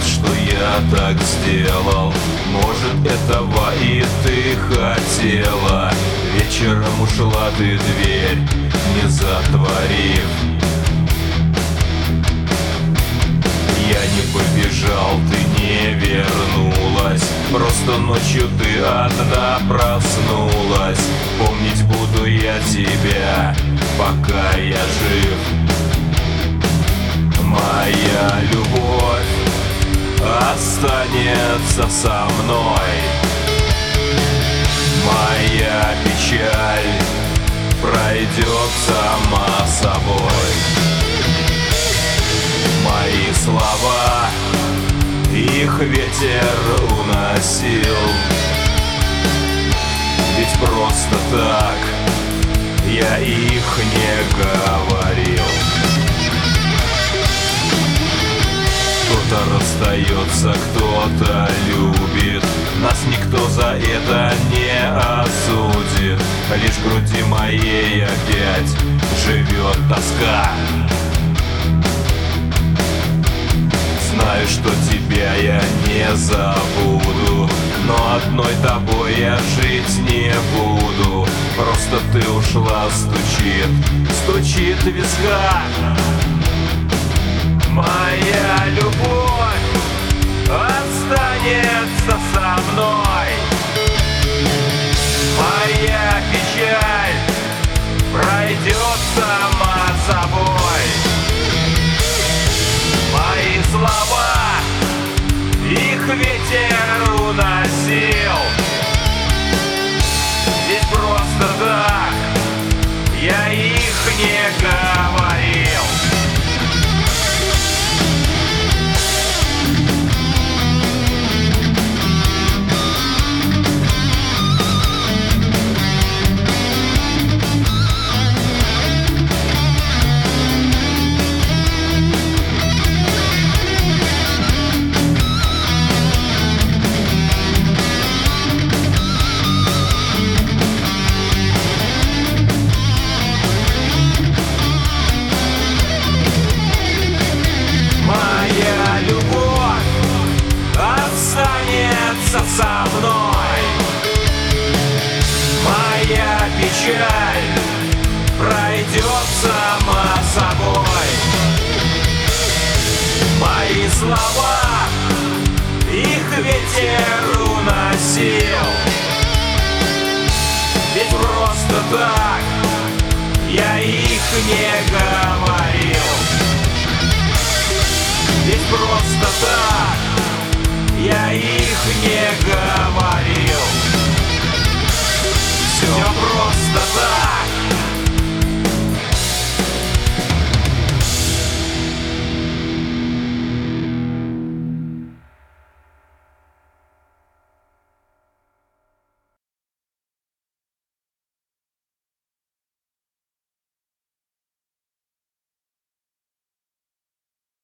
что я так сделал. Может, этого и ты хотела. Вечером ушла ты, дверь не затворив. Я не побежал, ты не вернулась. Просто ночью ты одна проснулась. Помнить буду я тебя, пока я жив. Моя любовь останется со мной. Моя печаль пройдет сама собой. Мои слова, их ветер уносил. Ведь просто так я их не говорил. Кто-то расстается, кто-то любит. Нас никто за это не осудит. Лишь в груди моей опять живет тоска. Знаю, что тебя я не забуду, но одной тобой я жить не буду. Просто ты ушла, стучит виска. Моя любовь останется со мной. Моя печаль пройдет сама собой. Мои слова, их ветер уносил. Ведь просто так я их не говорил. Со мной. Моя печаль пройдет сама собой. Мои слова, их ветер уносил. Ведь просто так я их не говорил. Ведь просто так я их не